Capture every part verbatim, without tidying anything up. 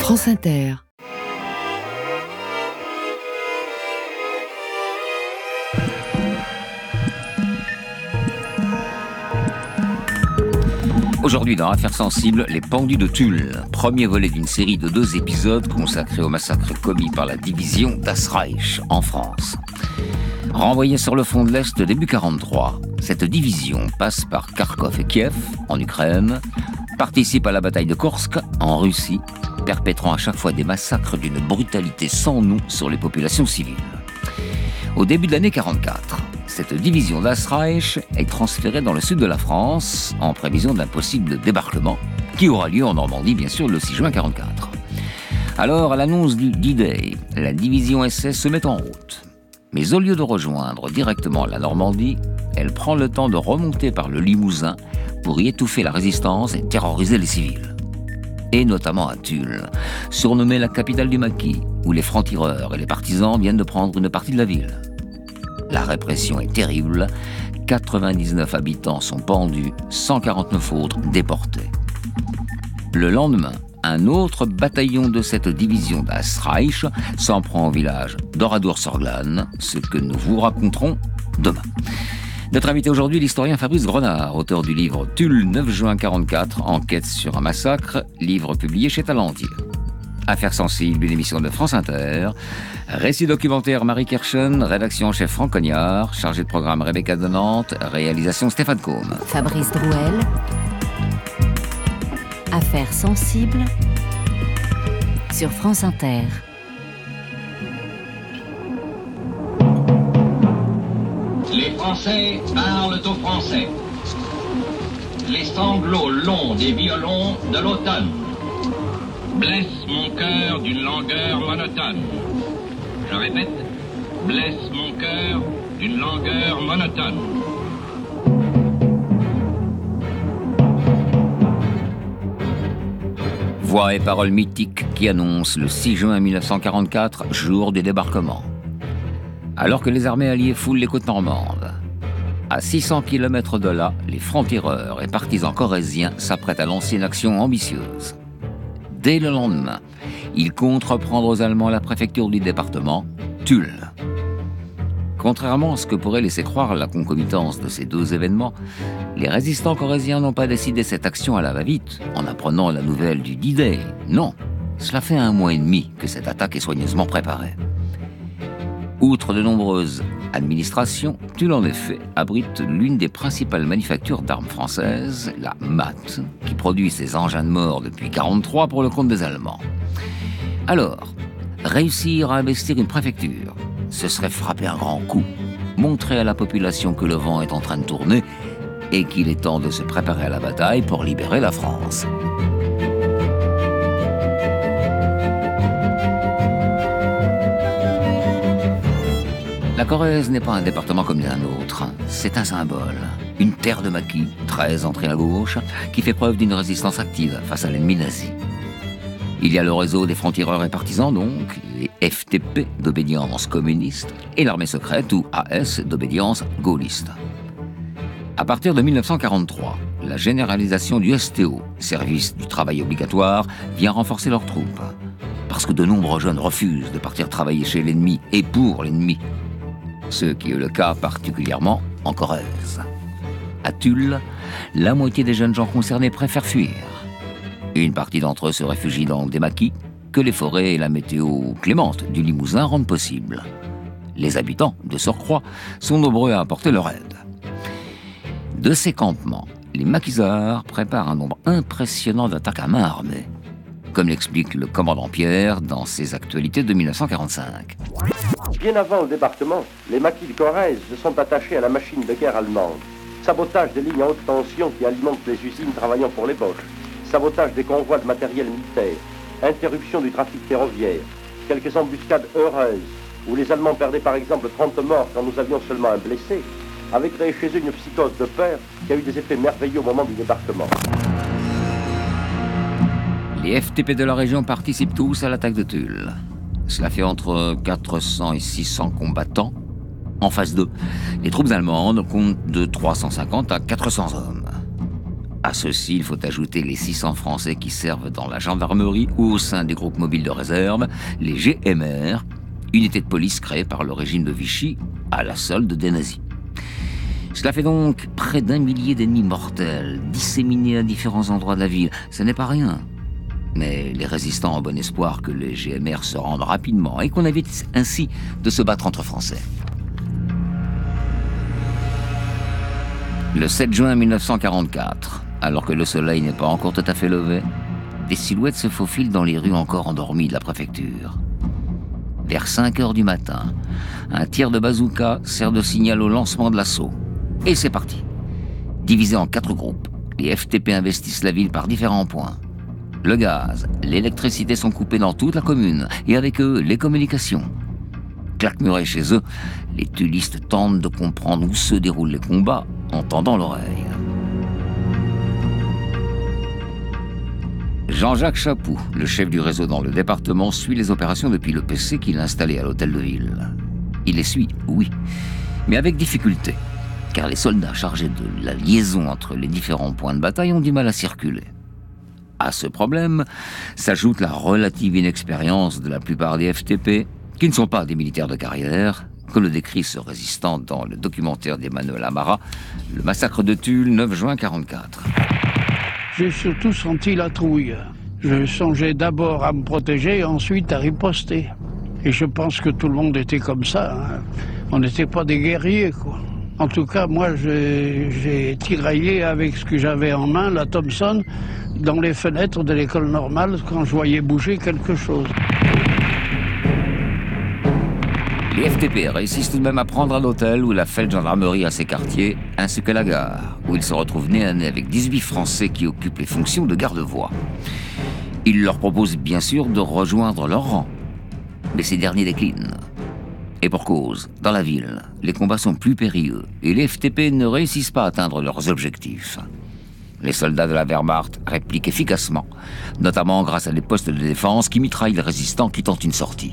France Inter. Aujourd'hui dans Affaires sensibles, les pendus de Tulle, premier volet d'une série de deux épisodes consacrés au massacre commis par la division Das Reich en France. Renvoyée sur le front de l'Est début quarante-trois, cette division passe par Kharkov et Kiev, en Ukraine, participe à la bataille de Kursk, en Russie, perpétrant à chaque fois des massacres d'une brutalité sans nom sur les populations civiles. Au début de l'année quarante-quatre, cette division Das Reich est transférée dans le sud de la France en prévision d'un possible débarquement qui aura lieu en Normandie, bien sûr, le six juin quarante-quatre. Alors, à l'annonce du D-Day, la division S S se met en route. Mais au lieu de rejoindre directement la Normandie, elle prend le temps de remonter par le Limousin pour y étouffer la résistance et terroriser les civils. Et notamment à Tulle, surnommée la capitale du maquis, où les francs-tireurs et les partisans viennent de prendre une partie de la ville. La répression est terrible, quatre-vingt-dix-neuf habitants sont pendus, cent quarante-neuf autres déportés. Le lendemain, un autre bataillon de cette division Das Reich s'en prend au village d'Oradour-sur-Glane, ce que nous vous raconterons demain. Notre invité aujourd'hui, l'historien Fabrice Grenard, auteur du livre Tulle, neuf juin quarante-quatre, enquête sur un massacre, livre publié chez Talendier. Affaires sensibles, une émission de France Inter. Récit documentaire Marie Kerschen, rédaction en chef Franck Cognard, chargé de programme Rebecca de Nantes, réalisation Stéphane Combe. Fabrice Drouel. Affaires sensibles sur France Inter. Les Français parlent aux Français. Les sanglots longs des violons de l'automne blesse mon cœur d'une langueur monotone. Je répète, blesse mon cœur d'une langueur monotone. Voix et paroles mythiques qui annoncent le six juin mille neuf cent quarante-quatre, jour du débarquement. Alors que les armées alliées foulent les côtes normandes, à six cents kilomètres de là, les francs-tireurs et partisans corréziens s'apprêtent à lancer une action ambitieuse. Dès le lendemain, ils comptent reprendre aux Allemands la préfecture du département, Tulle. Contrairement à ce que pourrait laisser croire la concomitance de ces deux événements, les résistants corréziens n'ont pas décidé cette action à la va-vite, en apprenant la nouvelle du D-Day. Non, cela fait un mois et demi que cette attaque est soigneusement préparée. Outre de nombreuses administrations, Tulle en effet abrite l'une des principales manufactures d'armes françaises, la M A T, qui produit ses engins de mort depuis quarante-trois pour le compte des Allemands. Alors, réussir à investir une préfecture, ce serait frapper un grand coup, montrer à la population que le vent est en train de tourner et qu'il est temps de se préparer à la bataille pour libérer la France. La Corrèze n'est pas un département comme un autre, c'est un symbole, une terre de maquis, très entrée à gauche, qui fait preuve d'une résistance active face à l'ennemi nazi. Il y a le réseau des francs-tireurs et partisans donc, les F T P d'obédience communiste et l'armée secrète ou A S d'obédience gaulliste. À partir de mille neuf cent quarante-trois, la généralisation du S T O, service du travail obligatoire, vient renforcer leurs troupes, parce que de nombreux jeunes refusent de partir travailler chez l'ennemi et pour l'ennemi. Ce qui est le cas particulièrement en Corrèze. À Tulle, la moitié des jeunes gens concernés préfèrent fuir. Une partie d'entre eux se réfugient dans des maquis que les forêts et la météo clémente du Limousin rendent possible. Les habitants, de surcroît, sont nombreux à apporter leur aide. De ces campements, les maquisards préparent un nombre impressionnant d'attaques à main armée, comme l'explique le commandant Pierre dans ses actualités de mille neuf cent quarante-cinq. Bien avant le débarquement, les maquis de Corrèze se sont attachés à la machine de guerre allemande. Sabotage des lignes à haute tension qui alimentent les usines travaillant pour les Boches. Sabotage des convois de matériel militaire. Interruption du trafic ferroviaire. Quelques embuscades heureuses, où les Allemands perdaient par exemple trente morts quand nous avions seulement un blessé, avaient créé chez eux une psychose de peur qui a eu des effets merveilleux au moment du débarquement. Les F T P de la région participent tous à l'attaque de Tulle. Cela fait entre quatre cents et six cents combattants. En phase deux, les troupes allemandes comptent de trois cent cinquante à quatre cents hommes. À ceci, il faut ajouter les six cents Français qui servent dans la gendarmerie ou au sein des groupes mobiles de réserve, les G M R, unités de police créées par le régime de Vichy à la solde des nazis. Cela fait donc près d'un millier d'ennemis mortels, disséminés à différents endroits de la ville. Ce n'est pas rien. Mais les résistants ont bon espoir que les G M R se rendent rapidement et qu'on évite ainsi de se battre entre Français. Le sept juin mille neuf cent quarante-quatre, alors que le soleil n'est pas encore tout à fait levé, des silhouettes se faufilent dans les rues encore endormies de la préfecture. Vers cinq heures du matin, un tir de bazooka sert de signal au lancement de l'assaut. Et c'est parti. Divisés en quatre groupes, les F T P investissent la ville par différents points. Le gaz, l'électricité sont coupés dans toute la commune, et avec eux, les communications. Claquemurés chez eux, les tullistes tentent de comprendre où se déroulent les combats en tendant l'oreille. Jean-Jacques Chapou, le chef du réseau dans le département, suit les opérations depuis le P C qu'il a installé à l'hôtel de ville. Il les suit, oui, mais avec difficulté, car les soldats chargés de la liaison entre les différents points de bataille ont du mal à circuler. À ce problème s'ajoute la relative inexpérience de la plupart des F T P, qui ne sont pas des militaires de carrière, que le décrit ce résistant dans le documentaire d'Emmanuel Amara, Le massacre de Tulle, neuf juin quarante-quatre. J'ai surtout senti la trouille. Je songeais d'abord à me protéger et ensuite à riposter. Et je pense que tout le monde était comme ça. Hein. On n'était pas des guerriers, quoi. En tout cas, moi, j'ai, j'ai tiraillé avec ce que j'avais en main, la Thompson, dans les fenêtres de l'école normale quand je voyais bouger quelque chose. Les F T P réussissent tout de même à prendre à l'hôtel où la Feldgendarmerie a ses quartiers, ainsi que la gare, où ils se retrouvent nez à nez avec dix-huit Français qui occupent les fonctions de garde-voie. Ils leur proposent bien sûr de rejoindre leur rang, mais ces derniers déclinent. Et pour cause, dans la ville, les combats sont plus périlleux et les F T P ne réussissent pas à atteindre leurs objectifs. Les soldats de la Wehrmacht répliquent efficacement, notamment grâce à des postes de défense qui mitraillent les résistants qui tentent une sortie.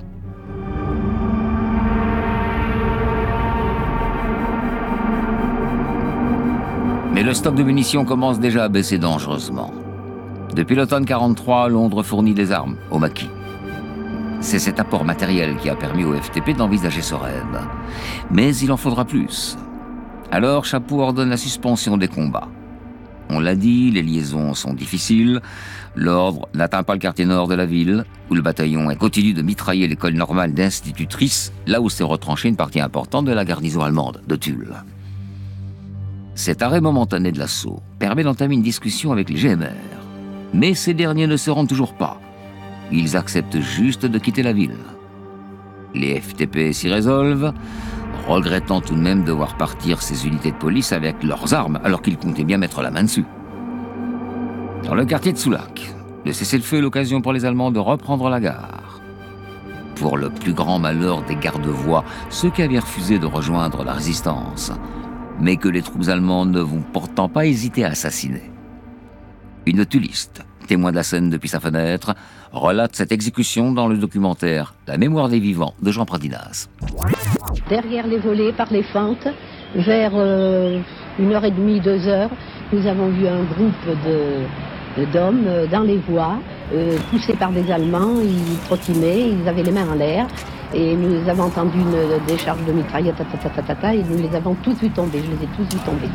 Mais le stock de munitions commence déjà à baisser dangereusement. Depuis l'automne quarante-trois, Londres fournit des armes au maquis. C'est cet apport matériel qui a permis au F T P d'envisager ce raid. Mais il en faudra plus. Alors Chapou ordonne la suspension des combats. On l'a dit, les liaisons sont difficiles. L'ordre n'atteint pas le quartier nord de la ville, où le bataillon continue de mitrailler l'école normale d'institutrices, là où s'est retranchée une partie importante de la garnison allemande de Tulle. Cet arrêt momentané de l'assaut permet d'entamer une discussion avec les G M R. Mais ces derniers ne se rendent toujours pas. Ils acceptent juste de quitter la ville. Les F T P s'y résolvent, regrettant tout de même de voir partir ces unités de police avec leurs armes, alors qu'ils comptaient bien mettre la main dessus. Dans le quartier de Soulac, le cessez-le-feu est l'occasion pour les Allemands de reprendre la gare. Pour le plus grand malheur des garde-voies, ceux qui avaient refusé de rejoindre la résistance, mais que les troupes allemandes ne vont pourtant pas hésiter à assassiner. Une tulliste, témoin de la scène depuis sa fenêtre, relate cette exécution dans le documentaire « La mémoire des vivants » de Jean Pradinas. Derrière les volets, par les fentes, vers euh, une heure et demie, deux heures, nous avons vu un groupe de, d'hommes euh, dans les voies, euh, poussés par des Allemands. Ils trottinaient, ils avaient les mains en l'air. Et nous avons entendu une décharge de mitraillettes, ta, ta, ta, ta, ta, ta, et nous les avons tous vus tomber. Je les ai tous vus tomber.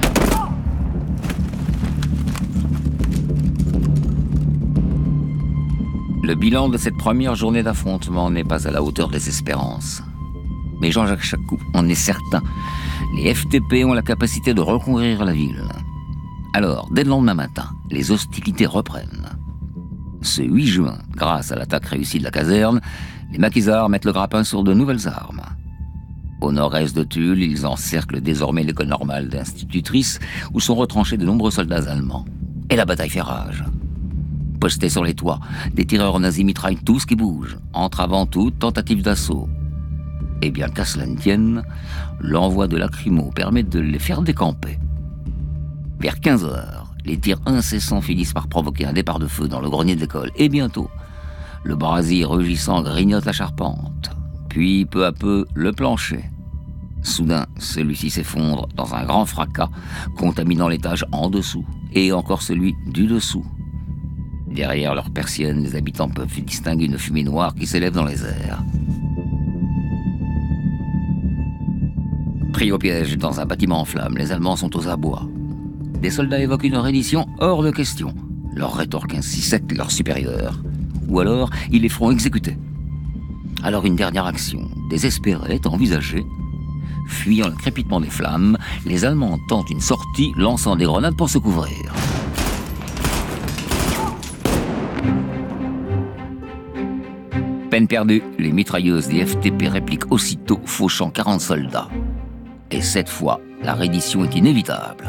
Le bilan de cette première journée d'affrontement n'est pas à la hauteur des espérances. Mais Jean-Jacques Chapou en est certain. Les F T P ont la capacité de reconquérir la ville. Alors, dès le lendemain matin, les hostilités reprennent. Ce huit juin, grâce à l'attaque réussie de la caserne, les maquisards mettent le grappin sur de nouvelles armes. Au nord-est de Tulle, ils encerclent désormais l'école normale d'institutrices, où sont retranchés de nombreux soldats allemands. Et la bataille fait rage. Postés sur les toits, des tireurs nazis mitraillent tout ce qui bouge, entravant toute tentative d'assaut. Et bien qu'à cela ne tienne, l'envoi de lacrymos permet de les faire décamper. Vers quinze heures, les tirs incessants finissent par provoquer un départ de feu dans le grenier de l'école. Et bientôt, le brasier rugissant grignote la charpente. Puis, peu à peu, le plancher. Soudain, celui-ci s'effondre dans un grand fracas, contaminant l'étage en dessous et encore celui du dessous. Derrière leurs persiennes, les habitants peuvent distinguer une fumée noire qui s'élève dans les airs. Pris au piège dans un bâtiment en flammes, les Allemands sont aux abois. Des soldats évoquent une reddition hors de question. Leur rétorque ainsi sec leurs supérieurs. Ou alors, ils les feront exécuter. Alors une dernière action, désespérée, est envisagée. Fuyant le crépitement des flammes, les Allemands tentent une sortie, lançant des grenades pour se couvrir. Peine perdue, les mitrailleuses des F T P répliquent aussitôt, fauchant quarante soldats. Et cette fois, la reddition est inévitable.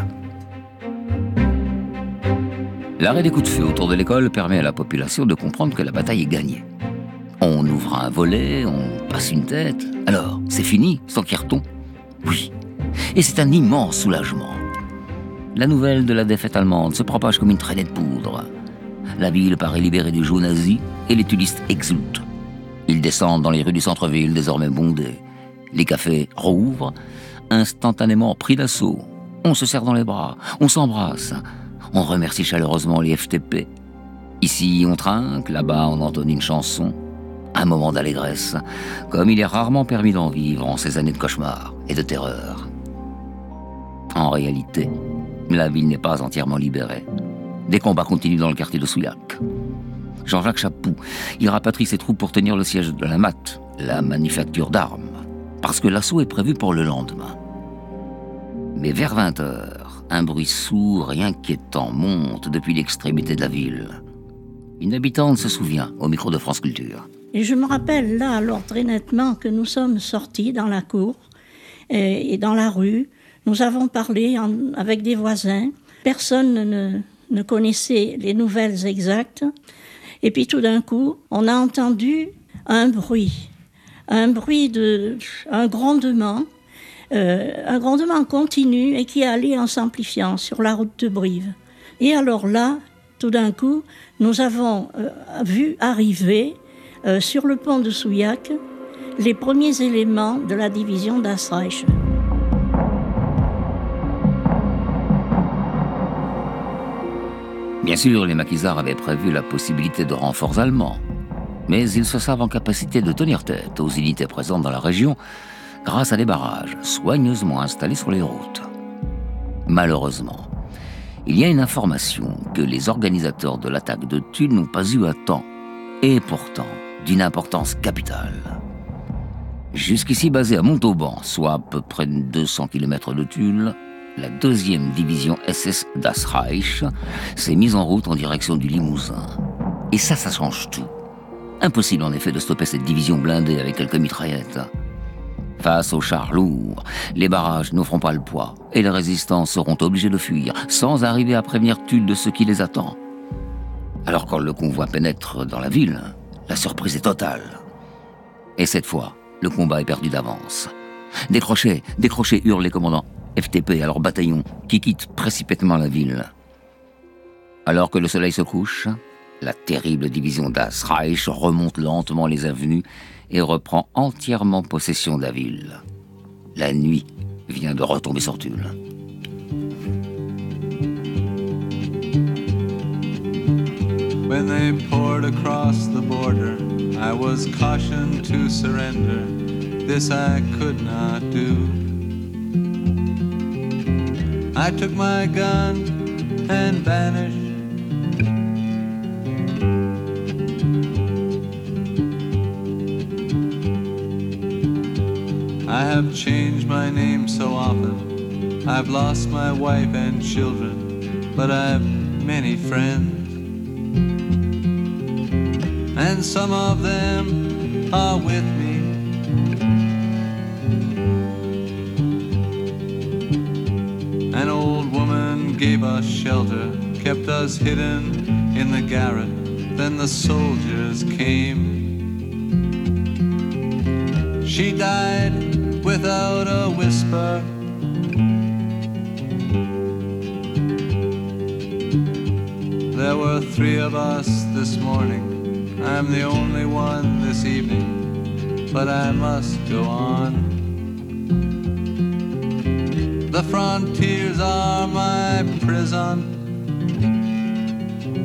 L'arrêt des coups de feu autour de l'école permet à la population de comprendre que la bataille est gagnée. On ouvre un volet, on passe une tête. Alors, c'est fini, s'enquiert-on ? Oui. Et c'est un immense soulagement. La nouvelle de la défaite allemande se propage comme une traînée de poudre. La ville paraît libérée du joug nazi et les tulistes exultent. Ils descendent dans les rues du centre-ville, désormais bondées. Les cafés rouvrent, instantanément pris d'assaut. On se serre dans les bras, on s'embrasse. On remercie chaleureusement les F T P. Ici, on trinque, là-bas, on entonne une chanson. Un moment d'allégresse, comme il est rarement permis d'en vivre en ces années de cauchemar et de terreur. En réalité, la ville n'est pas entièrement libérée. Des combats continuent dans le quartier de Souillac. Jean-Jacques Chapou, il rapatrie ses troupes pour tenir le siège de la M A T, la manufacture d'armes, parce que l'assaut est prévu pour le lendemain. Mais vers vingt heures, un bruit sourd et inquiétant monte depuis l'extrémité de la ville. Une habitante se souvient au micro de France Culture. Et je me rappelle là, alors très nettement, que nous sommes sortis dans la cour et, et dans la rue. Nous avons parlé en, avec des voisins. Personne ne, ne connaissait les nouvelles exactes. Et puis tout d'un coup, on a entendu un bruit, un bruit de, un grondement, euh, un grondement continu et qui allait en s'amplifiant sur la route de Brive. Et alors là, tout d'un coup, nous avons euh, vu arriver euh, sur le pont de Souillac les premiers éléments de la division Das Reich. Bien sûr, les maquisards avaient prévu la possibilité de renforts allemands, mais ils se savent en capacité de tenir tête aux unités présentes dans la région grâce à des barrages soigneusement installés sur les routes. Malheureusement, il y a une information que les organisateurs de l'attaque de Tulle n'ont pas eue à temps, et pourtant d'une importance capitale. Jusqu'ici basée à Montauban, soit à peu près deux cents kilomètres de Tulle, la deuxième division S S Das Reich s'est mise en route en direction du Limousin. Et ça, ça change tout. Impossible en effet de stopper cette division blindée avec quelques mitraillettes. Face aux chars lourds, les barrages n'offront pas le poids et les résistants seront obligés de fuir sans arriver à prévenir Tulle de ce qui les attend. Alors quand le convoi pénètre dans la ville, la surprise est totale. Et cette fois, le combat est perdu d'avance. Décrochez, décrochez, hurlent les commandants F T P à leur bataillon qui quittent précipitamment la ville. Alors que le soleil se couche, la terrible division Das Reich remonte lentement les avenues et reprend entièrement possession de la ville. La nuit vient de retomber sur Tulle. When they poured across the border, I was cautioned to surrender. This I could not do. I took my gun and vanished. I have changed my name so often. I've lost my wife and children, but I've many friends. And some of them are with me. An old woman gave us shelter, kept us hidden in the garret. Then the soldiers came. She died without a whisper. There were three of us this morning. I'm the only one this evening, but I must go on. The frontiers are my prison.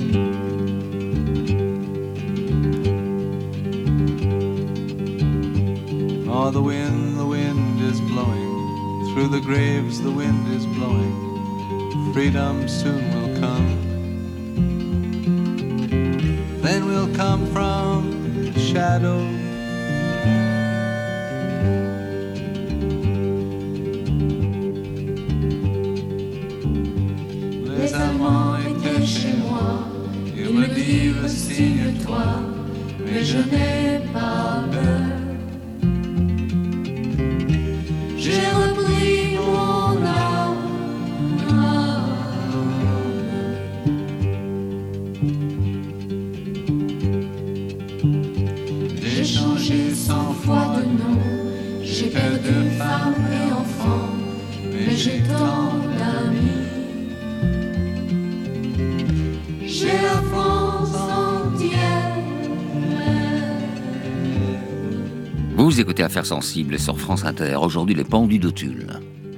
Oh, the wind, the wind is blowing. Through the graves the wind is blowing. Freedom soon will come. Then we'll come from the shadow. Les Allemands étaient chez moi. Ils me disent signe-toi, mais je n'ai pas peur. J'ai repris mon âme. J'ai changé cent fois de nom. J'ai perdu femme et enfant, mais j'ai tant d'amis. J'ai la France entière. Vous écoutez Affaires sensibles sur France Inter. Aujourd'hui, les pendus de Tulle.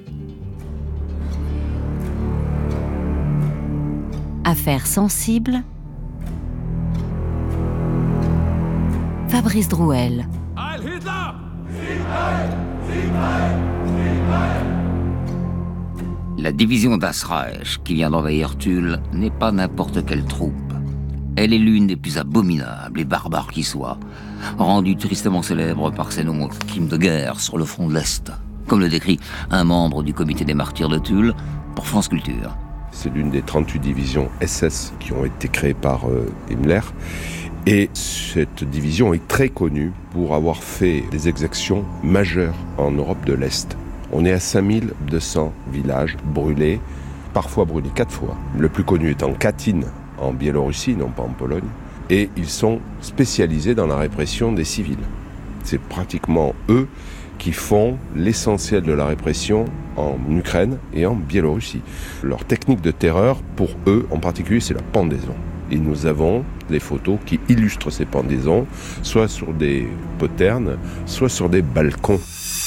Affaires sensibles. Fabrice Drouel. La division Das Reich, qui vient d'envahir Tulle, n'est pas n'importe quelle troupe. Elle est l'une des plus abominables et barbares qui soient, rendue tristement célèbre par ses nombreux crimes de guerre sur le front de l'Est, comme le décrit un membre du comité des martyrs de Tulle pour France Culture. C'est l'une des trente-huit divisions S S qui ont été créées par euh, Himmler. Et cette division est très connue pour avoir fait des exactions majeures en Europe de l'Est. On est à cinq mille deux cents villages brûlés, parfois brûlés quatre fois. Le plus connu étant Katyn, en Biélorussie, non pas en Pologne. Et ils sont spécialisés dans la répression des civils. C'est pratiquement eux qui font l'essentiel de la répression en Ukraine et en Biélorussie. Leur technique de terreur, pour eux en particulier, c'est la pendaison. Et nous avons des photos qui illustrent ces pendaisons, soit sur des poternes, soit sur des balcons.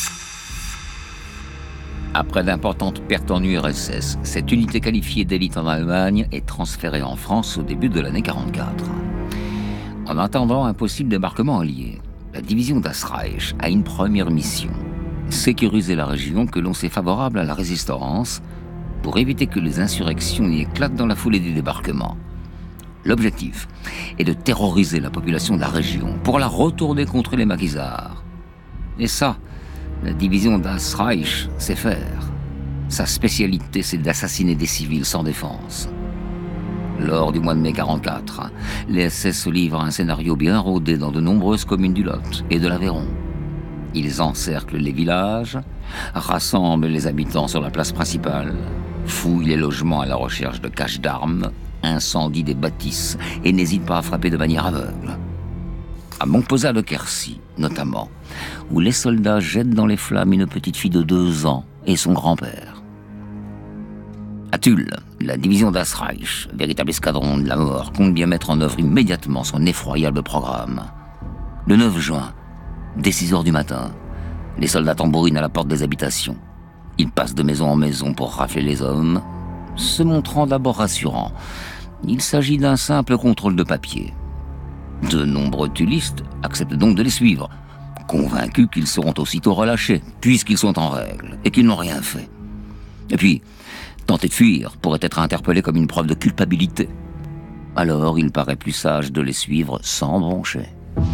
Après d'importantes pertes en U R S S, cette unité qualifiée d'élite en Allemagne est transférée en France au début de l'année quarante-quatre. En attendant un possible débarquement allié, la division Das Reich a une première mission, sécuriser la région que l'on sait favorable à la résistance pour éviter que les insurrections y éclatent dans la foulée des débarquements. L'objectif est de terroriser la population de la région pour la retourner contre les maquisards. Et ça, la division Das Reich sait faire. Sa spécialité, c'est d'assassiner des civils sans défense. Lors du mois de mai quarante-quatre, les S S se livrent à un scénario bien rodé dans de nombreuses communes du Lot et de l'Aveyron. Ils encerclent les villages, rassemblent les habitants sur la place principale, fouillent les logements à la recherche de caches d'armes, incendient des bâtisses et n'hésitent pas à frapper de manière aveugle. À Montpezat de Quercy, notamment, où les soldats jettent dans les flammes une petite fille de deux ans et son grand-père. À Tulle, la division Das Reich, véritable escadron de la mort, compte bien mettre en œuvre immédiatement son effroyable programme. Le neuf juin, dès six heures du matin, les soldats tambourinent à la porte des habitations. Ils passent de maison en maison pour rafler les hommes, se montrant d'abord rassurants. Il s'agit d'un simple contrôle de papier. De nombreux tullistes acceptent donc de les suivre, convaincus qu'ils seront aussitôt relâchés, puisqu'ils sont en règle et qu'ils n'ont rien fait. Et puis, tenter de fuir pourrait être interpellé comme une preuve de culpabilité. Alors, il paraît plus sage de les suivre sans broncher.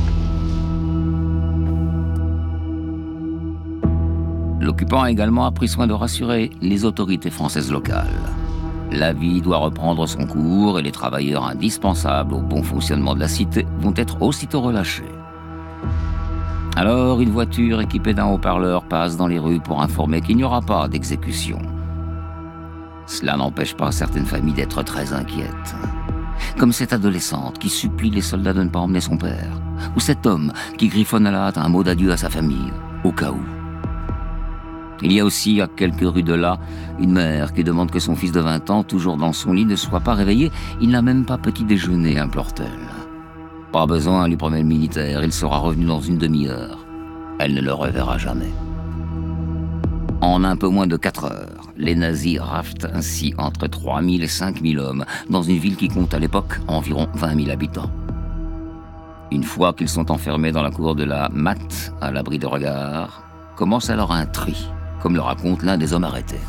L'occupant a également pris soin de rassurer les autorités françaises locales. La vie doit reprendre son cours et les travailleurs indispensables au bon fonctionnement de la cité vont être aussitôt relâchés. Alors, une voiture équipée d'un haut-parleur passe dans les rues pour informer qu'il n'y aura pas d'exécution. Cela n'empêche pas certaines familles d'être très inquiètes. Comme cette adolescente qui supplie les soldats de ne pas emmener son père, ou cet homme qui griffonne à la hâte un mot d'adieu à sa famille, au cas où. Il y a aussi, à quelques rues de là, une mère qui demande que son fils de vingt ans, toujours dans son lit, ne soit pas réveillé. Il n'a même pas petit déjeuner, implore-t-elle. Pas besoin, lui promet le militaire, il sera revenu dans une demi-heure. Elle ne le reverra jamais. En un peu moins de quatre heures, les nazis raftent ainsi entre trois mille et cinq mille hommes dans une ville qui compte à l'époque environ vingt mille habitants. Une fois qu'ils sont enfermés dans la cour de la Matte, à l'abri de regard, commence alors un tri, comme le raconte l'un des hommes arrêtés.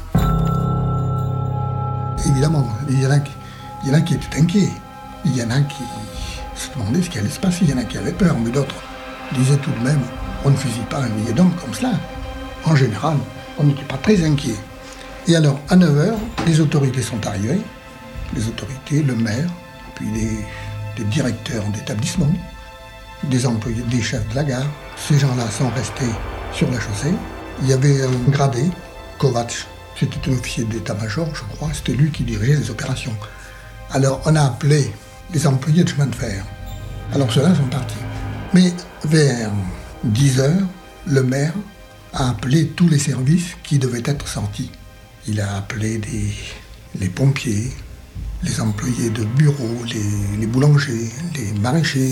Évidemment, il y en a qui, il y en a qui étaient inquiets. Il y en a qui se demandaient ce qui allait se passer. Il y en a qui avaient peur, mais d'autres disaient tout de même, on ne fusille pas un millier d'hommes comme cela. En général, on n'était pas très inquiets. Et alors, à neuf heures, les autorités sont arrivées. Les autorités, le maire, puis les, les directeurs d'établissement, des employés, des chefs de la gare. Ces gens-là sont restés sur la chaussée. Il y avait un gradé, Kovacs, c'était un officier d'état-major, je crois, c'était lui qui dirigeait les opérations. Alors, on a appelé les employés de chemin de fer. Alors, ceux-là sont partis. Mais vers dix heures, le maire a appelé tous les services qui devaient être sortis. Il a appelé des, les pompiers, les employés de bureau, les, les boulangers, les maraîchers.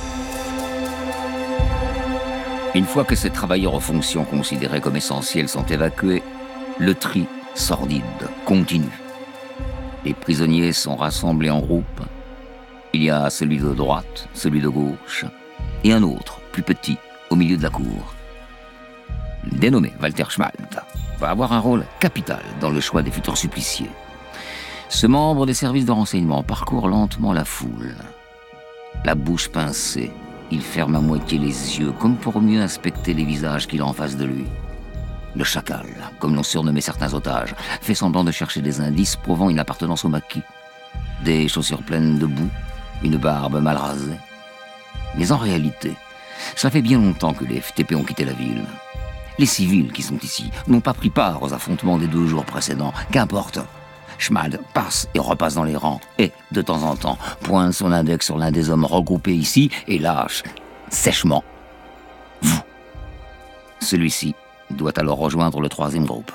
Une fois que ces travailleurs aux fonctions considérées comme essentielles sont évacués, le tri sordide continue. Les prisonniers sont rassemblés en groupe. Il y a celui de droite, celui de gauche, et un autre, plus petit, au milieu de la cour. Le dénommé Walter Schmalt va avoir un rôle capital dans le choix des futurs suppliciés. Ce membre des services de renseignement parcourt lentement la foule. La bouche pincée, il ferme à moitié les yeux, comme pour mieux inspecter les visages qu'il a en face de lui. Le chacal, comme l'ont surnommé certains otages, fait semblant de chercher des indices prouvant une appartenance au maquis. Des chaussures pleines de boue, une barbe mal rasée. Mais en réalité, ça fait bien longtemps que les F T P ont quitté la ville. Les civils qui sont ici n'ont pas pris part aux affrontements des deux jours précédents. Qu'importe. Schmalt passe et repasse dans les rangs et, de temps en temps, pointe son index sur l'un des hommes regroupés ici et lâche, sèchement, « Vous ». Celui-ci doit alors rejoindre le troisième groupe.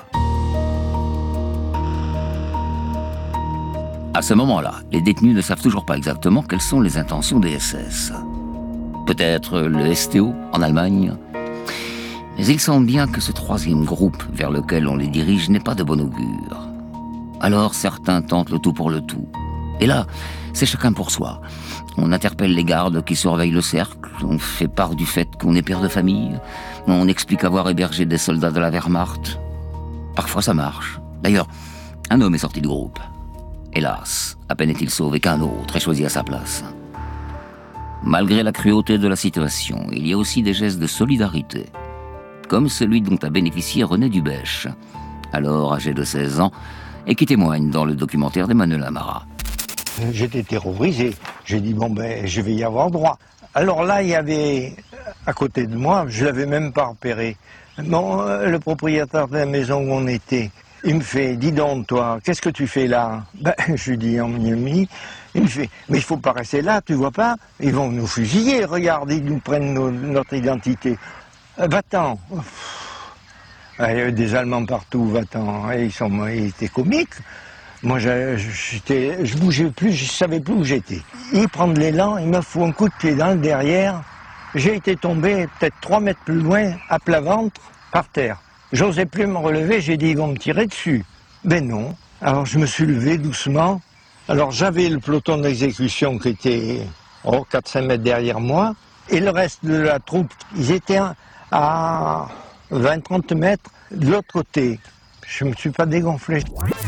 À ce moment-là, les détenus ne savent toujours pas exactement quelles sont les intentions des S S. Peut-être le S T O en Allemagne. Mais il semble bien que ce troisième groupe vers lequel on les dirige n'est pas de bon augure. Alors certains tentent le tout pour le tout. Et là, c'est chacun pour soi. On interpelle les gardes qui surveillent le cercle, on fait part du fait qu'on est père de famille, on explique avoir hébergé des soldats de la Wehrmacht. Parfois ça marche. D'ailleurs, un homme est sorti du groupe. Hélas, à peine est-il sauvé qu'un autre est choisi à sa place. Malgré la cruauté de la situation, il y a aussi des gestes de solidarité, comme celui dont a bénéficié René Dubèche, alors âgé de seize ans, et qui témoigne dans le documentaire d'Emmanuel Amara. J'étais terrorisé. J'ai dit, bon ben, je vais y avoir droit. Alors là, il y avait, à côté de moi, je ne l'avais même pas repéré, bon, le propriétaire de la maison où on était. Il me fait, dis donc toi, qu'est-ce que tu fais là? Ben, je lui dis en Miami. Il me fait, mais il ne faut pas rester là, tu vois pas? Ils vont nous fusiller, regarde, ils nous prennent nos, notre identité. Va-t'en. Il y avait des Allemands partout, va-t'en. Ils, sont, ils étaient comiques. Moi, je, j'étais, je bougeais plus, je savais plus où j'étais. Il prend de l'élan, il me fout un coup de pied dans le derrière. J'ai été tombé peut-être trois mètres plus loin, à plat ventre, par terre. J'osais plus me relever, j'ai dit, ils vont me tirer dessus. Ben non. Alors je me suis levé doucement. Alors j'avais le peloton d'exécution qui était oh, quatre cinq mètres derrière moi. Et le reste de la troupe, ils étaient à vingt trente mètres de l'autre côté. Je ne me suis pas dégonflé.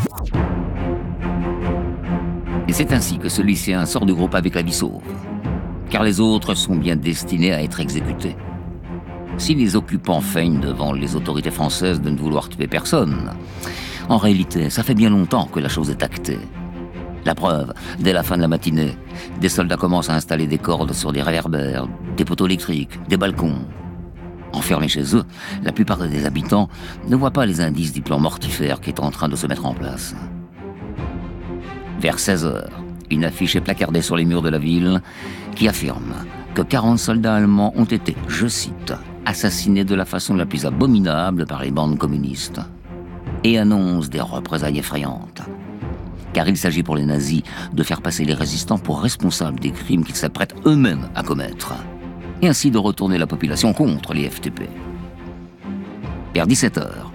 Et c'est ainsi que ce lycéen sort du groupe avec la vie sauve. Car les autres sont bien destinés à être exécutés. Si les occupants feignent devant les autorités françaises de ne vouloir tuer personne, en réalité, ça fait bien longtemps que la chose est actée. La preuve, dès la fin de la matinée, des soldats commencent à installer des cordes sur des réverbères, des poteaux électriques, des balcons. Enfermés chez eux, la plupart des habitants ne voient pas les indices du plan mortifère qui est en train de se mettre en place. Vers seize heures, une affiche est placardée sur les murs de la ville qui affirme que quarante soldats allemands ont été, je cite, assassinés de la façon la plus abominable par les bandes communistes, et annonce des représailles effrayantes. Car il s'agit pour les nazis de faire passer les résistants pour responsables des crimes qu'ils s'apprêtent eux-mêmes à commettre, et ainsi de retourner la population contre les F T P. Vers dix-sept heures,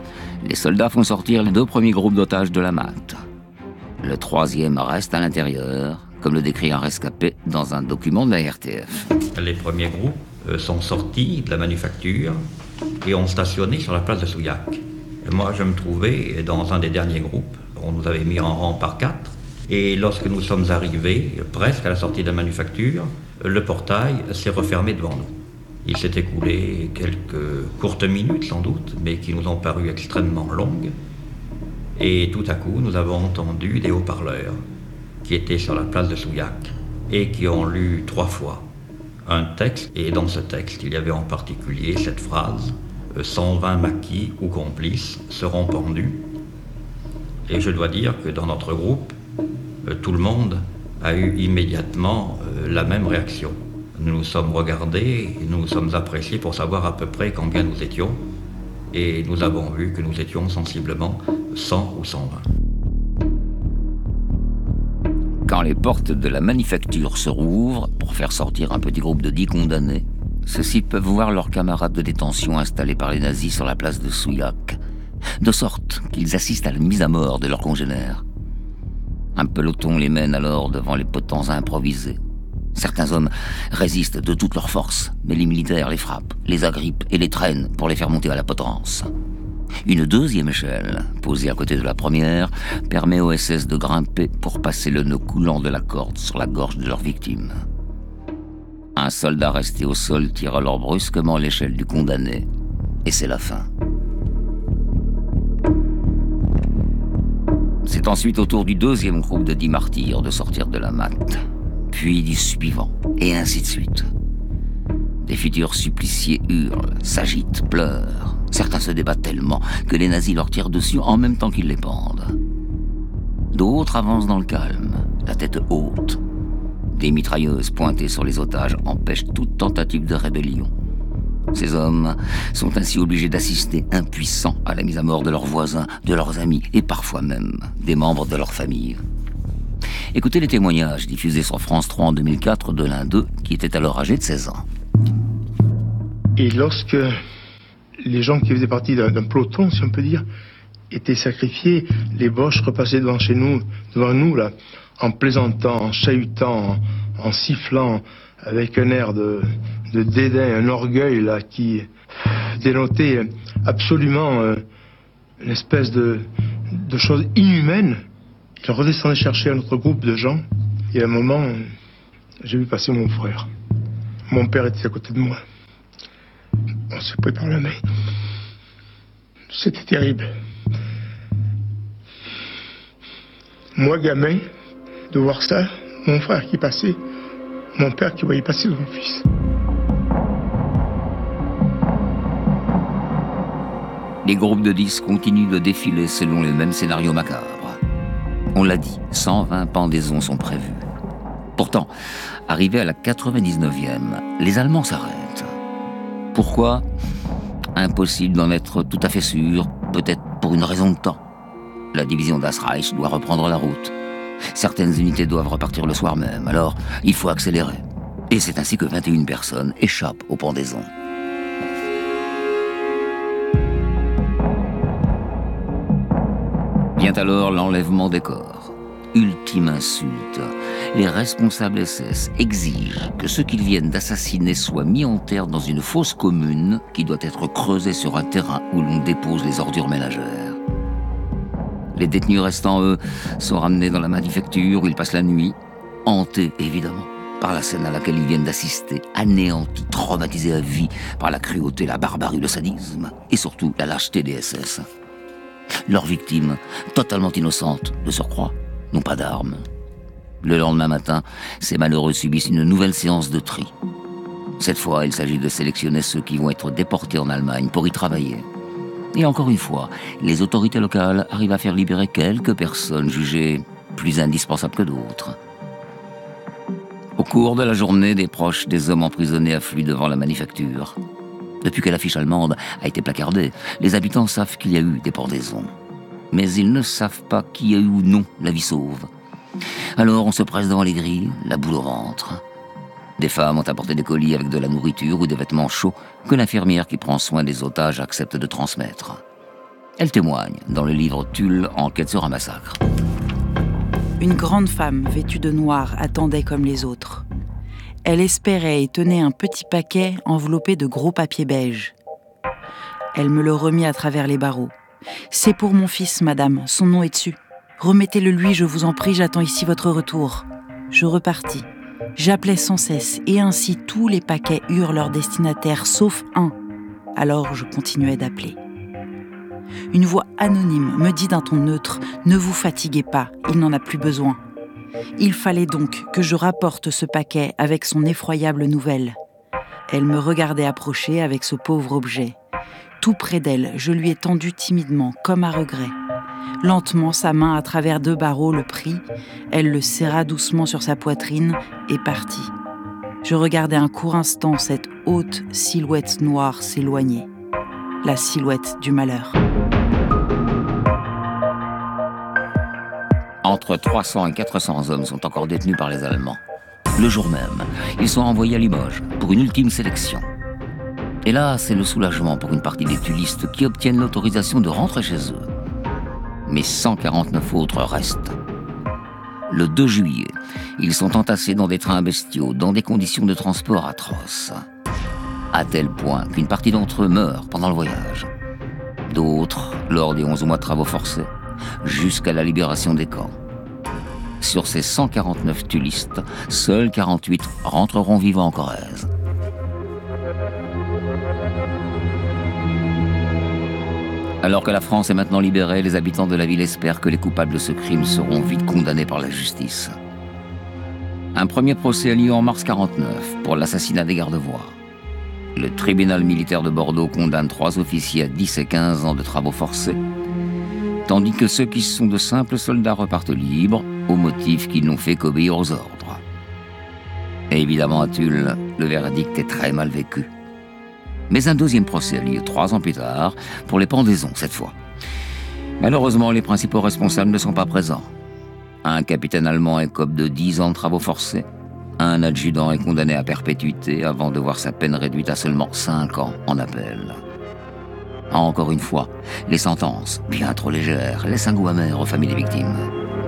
Les soldats font sortir les deux premiers groupes d'otages de la Matte. Le troisième reste à l'intérieur, comme le décrit un rescapé dans un document de la R T F. Les premiers groupes sont sortis de la manufacture et ont stationné sur la place de Souillac. Moi, je me trouvais dans un des derniers groupes. On nous avait mis en rang par quatre. Et lorsque nous sommes arrivés, presque à la sortie de la manufacture, le portail s'est refermé devant nous. Il s'est écoulé quelques courtes minutes, sans doute, mais qui nous ont paru extrêmement longues. Et tout à coup, nous avons entendu des haut-parleurs qui étaient sur la place de Souillac et qui ont lu trois fois un texte. Et dans ce texte, il y avait en particulier cette phrase « cent vingt maquis ou complices seront pendus ». Et je dois dire que dans notre groupe, tout le monde a eu immédiatement la même réaction. Nous nous sommes regardés, nous nous sommes appréciés pour savoir à peu près combien nous étions, et nous avons vu que nous étions sensiblement cent ou cent vingt. Quand les portes de la manufacture se rouvrent pour faire sortir un petit groupe de dix condamnés, ceux-ci peuvent voir leurs camarades de détention installés par les nazis sur la place de Souillac, de sorte qu'ils assistent à la mise à mort de leurs congénères. Un peloton les mène alors devant les potents improvisés. Certains hommes résistent de toute leur force, mais les militaires les frappent, les agrippent et les traînent pour les faire monter à la potence. Une deuxième échelle, posée à côté de la première, permet aux S S de grimper pour passer le nœud coulant de la corde sur la gorge de leur victime. Un soldat resté au sol tire alors brusquement l'échelle du condamné, et c'est la fin. C'est ensuite au tour du deuxième groupe de dix martyrs de sortir de la Matte, puis du suivant, et ainsi de suite. Des futurs suppliciés hurlent, s'agitent, pleurent. Certains se débattent tellement que les nazis leur tirent dessus en même temps qu'ils les pendent. D'autres avancent dans le calme, la tête haute. Des mitrailleuses pointées sur les otages empêchent toute tentative de rébellion. Ces hommes sont ainsi obligés d'assister impuissants à la mise à mort de leurs voisins, de leurs amis et parfois même des membres de leur famille. Écoutez les témoignages diffusés sur France trois en deux mille quatre de l'un d'eux qui était alors âgé de seize ans. Et lorsque les gens qui faisaient partie d'un peloton, si on peut dire, étaient sacrifiés, les Boches repassaient devant chez nous, devant nous là, en plaisantant, en chahutant, en, en sifflant, avec un air de, de dédain, un orgueil là qui dénotait absolument euh, une espèce de, de chose inhumaine. Ils redescendaient chercher un autre groupe de gens, et à un moment, j'ai vu passer mon frère. Mon père était à côté de moi. On s'est pris par la main. C'était terrible. Moi, gamin, de voir ça, mon frère qui passait, mon père qui voyait passer son fils. Les groupes de dix continuent de défiler selon le même scénario macabre. On l'a dit, cent vingt pendaisons sont prévues. Pourtant, arrivés à la quatre-vingt-dix-neuvième, les Allemands s'arrêtent. Pourquoi ? Impossible d'en être tout à fait sûr, peut-être pour une raison de temps. La division Das Reich doit reprendre la route. Certaines unités doivent repartir le soir même, alors il faut accélérer. Et c'est ainsi que vingt et une personnes échappent aux pendaisons. Vient alors l'enlèvement des corps. Ultime insulte. Les responsables S S exigent que ceux qu'ils viennent d'assassiner soient mis en terre dans une fosse commune qui doit être creusée sur un terrain où l'on dépose les ordures ménagères. Les détenus restants, eux, sont ramenés dans la manufacture où ils passent la nuit, hantés évidemment par la scène à laquelle ils viennent d'assister, anéantis, traumatisés à vie par la cruauté, la barbarie, le sadisme et surtout la lâcheté des S S. Leurs victimes, totalement innocentes de surcroît, n'ont pas d'armes. Le lendemain matin, ces malheureux subissent une nouvelle séance de tri. Cette fois, il s'agit de sélectionner ceux qui vont être déportés en Allemagne pour y travailler. Et encore une fois, les autorités locales arrivent à faire libérer quelques personnes jugées plus indispensables que d'autres. Au cours de la journée, des proches des hommes emprisonnés affluent devant la manufacture. Depuis que l'affiche allemande a été placardée, les habitants savent qu'il y a eu des pendaisons. Mais ils ne savent pas qui a eu ou non la vie sauve. Alors on se presse devant les grilles, la boule au ventre. Des femmes ont apporté des colis avec de la nourriture ou des vêtements chauds que l'infirmière qui prend soin des otages accepte de transmettre. Elle témoigne dans le livre Tulle, enquête sur un massacre. Une grande femme vêtue de noir attendait comme les autres. Elle espérait et tenait un petit paquet enveloppé de gros papier beige. Elle me le remit à travers les barreaux. « C'est pour mon fils, madame, son nom est dessus. Remettez-le lui, je vous en prie, j'attends ici votre retour. » Je repartis. J'appelais sans cesse, et ainsi tous les paquets eurent leur destinataire, sauf un. Alors je continuais d'appeler. Une voix anonyme me dit d'un ton neutre « Ne vous fatiguez pas, il n'en a plus besoin. » Il fallait donc que je rapporte ce paquet avec son effroyable nouvelle. Elle me regardait approcher avec ce pauvre objet. Tout près d'elle, je lui ai tendu timidement, comme à regret. Lentement, sa main à travers deux barreaux le prit. Elle le serra doucement sur sa poitrine et partit. Je regardais un court instant cette haute silhouette noire s'éloigner. La silhouette du malheur. Entre trois cents et quatre cents hommes sont encore détenus par les Allemands. Le jour même, ils sont envoyés à Limoges pour une ultime sélection. Et là, c'est le soulagement pour une partie des tullistes qui obtiennent l'autorisation de rentrer chez eux. Mais cent quarante-neuf autres restent. Le deux juillet, ils sont entassés dans des trains bestiaux, dans des conditions de transport atroces. À tel point qu'une partie d'entre eux meurt pendant le voyage. D'autres, lors des onze mois de travaux forcés, jusqu'à la libération des camps. Sur ces cent quarante-neuf tullistes, seuls quarante-huit rentreront vivants en Corrèze. Alors que la France est maintenant libérée, les habitants de la ville espèrent que les coupables de ce crime seront vite condamnés par la justice. Un premier procès a lieu en mars quarante-neuf pour l'assassinat des garde-voies. Le tribunal militaire de Bordeaux condamne trois officiers à dix et quinze ans de travaux forcés, tandis que ceux qui sont de simples soldats repartent libres, au motif qu'ils n'ont fait qu'obéir aux ordres. Et évidemment, à Tulle, le verdict est très mal vécu. Mais un deuxième procès a lieu trois ans plus tard, pour les pendaisons cette fois. Malheureusement, les principaux responsables ne sont pas présents. Un capitaine allemand écope de dix ans de travaux forcés. Un adjudant est condamné à perpétuité avant de voir sa peine réduite à seulement cinq ans en appel. Encore une fois, les sentences, bien trop légères, laissent un goût amer aux familles des victimes.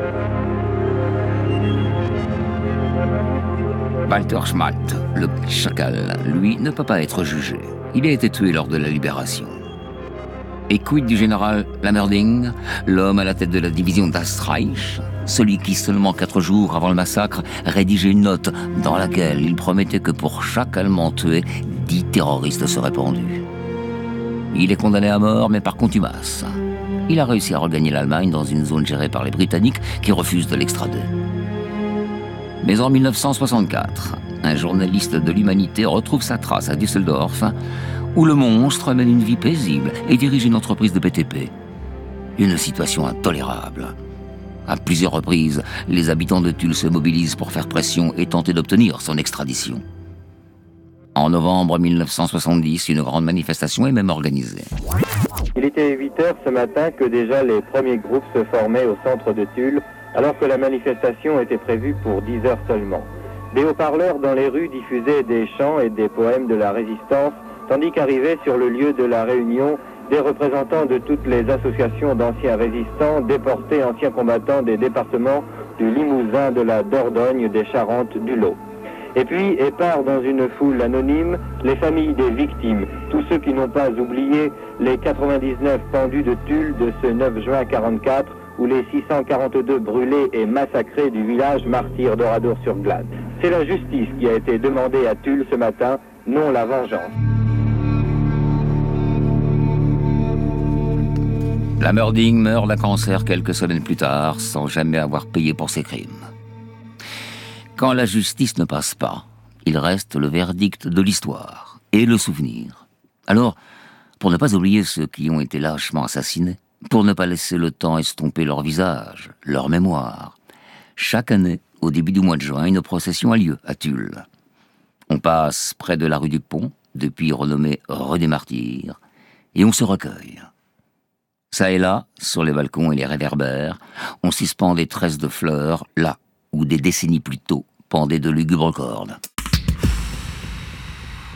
Walter Schmaltz, le chacal, lui, ne peut pas être jugé. Il a été tué lors de la libération. Et quid du général Lammerding, l'homme à la tête de la division d'Astreich, celui qui, seulement quatre jours avant le massacre, rédigeait une note dans laquelle il promettait que pour chaque Allemand tué, dix terroristes seraient pendus. Il est condamné à mort, mais par contumace. Il a réussi à regagner l'Allemagne dans une zone gérée par les Britanniques qui refusent de l'extrader. Mais en mille neuf cent soixante-quatre, un journaliste de l'Humanité retrouve sa trace à Düsseldorf, où le monstre mène une vie paisible et dirige une entreprise de B T P. Une situation intolérable. À plusieurs reprises, les habitants de Tulle se mobilisent pour faire pression et tenter d'obtenir son extradition. En novembre mille neuf cent soixante-dix, une grande manifestation est même organisée. Il était huit heures ce matin que déjà les premiers groupes se formaient au centre de Tulle, alors que la manifestation était prévue pour dix heures seulement. Des haut-parleurs dans les rues diffusaient des chants et des poèmes de la résistance, tandis qu'arrivaient sur le lieu de la réunion des représentants de toutes les associations d'anciens résistants, déportés anciens combattants des départements du Limousin, de la Dordogne, des Charentes, du Lot. Et puis, épars dans une foule anonyme, les familles des victimes, tous ceux qui n'ont pas oublié les quatre-vingt-dix-neuf pendus de Tulle de ce neuf juin quarante-quatre, ou les six cent quarante-deux brûlés et massacrés du village martyr d'Oradour-sur-Glane. C'est la justice qui a été demandée à Tulle ce matin, non la vengeance. Lammerding meurt d'un cancer quelques semaines plus tard, sans jamais avoir payé pour ses crimes. Quand la justice ne passe pas, il reste le verdict de l'histoire et le souvenir. Alors, pour ne pas oublier ceux qui ont été lâchement assassinés, pour ne pas laisser le temps estomper leur visage, leur mémoire, chaque année, au début du mois de juin, une procession a lieu à Tulle. On passe près de la rue du Pont, depuis renommée rue des Martyrs, et on se recueille. Ça et là, sur les balcons et les réverbères, on suspend des tresses de fleurs, là où des décennies plus tôt pendaient de lugubres cordes.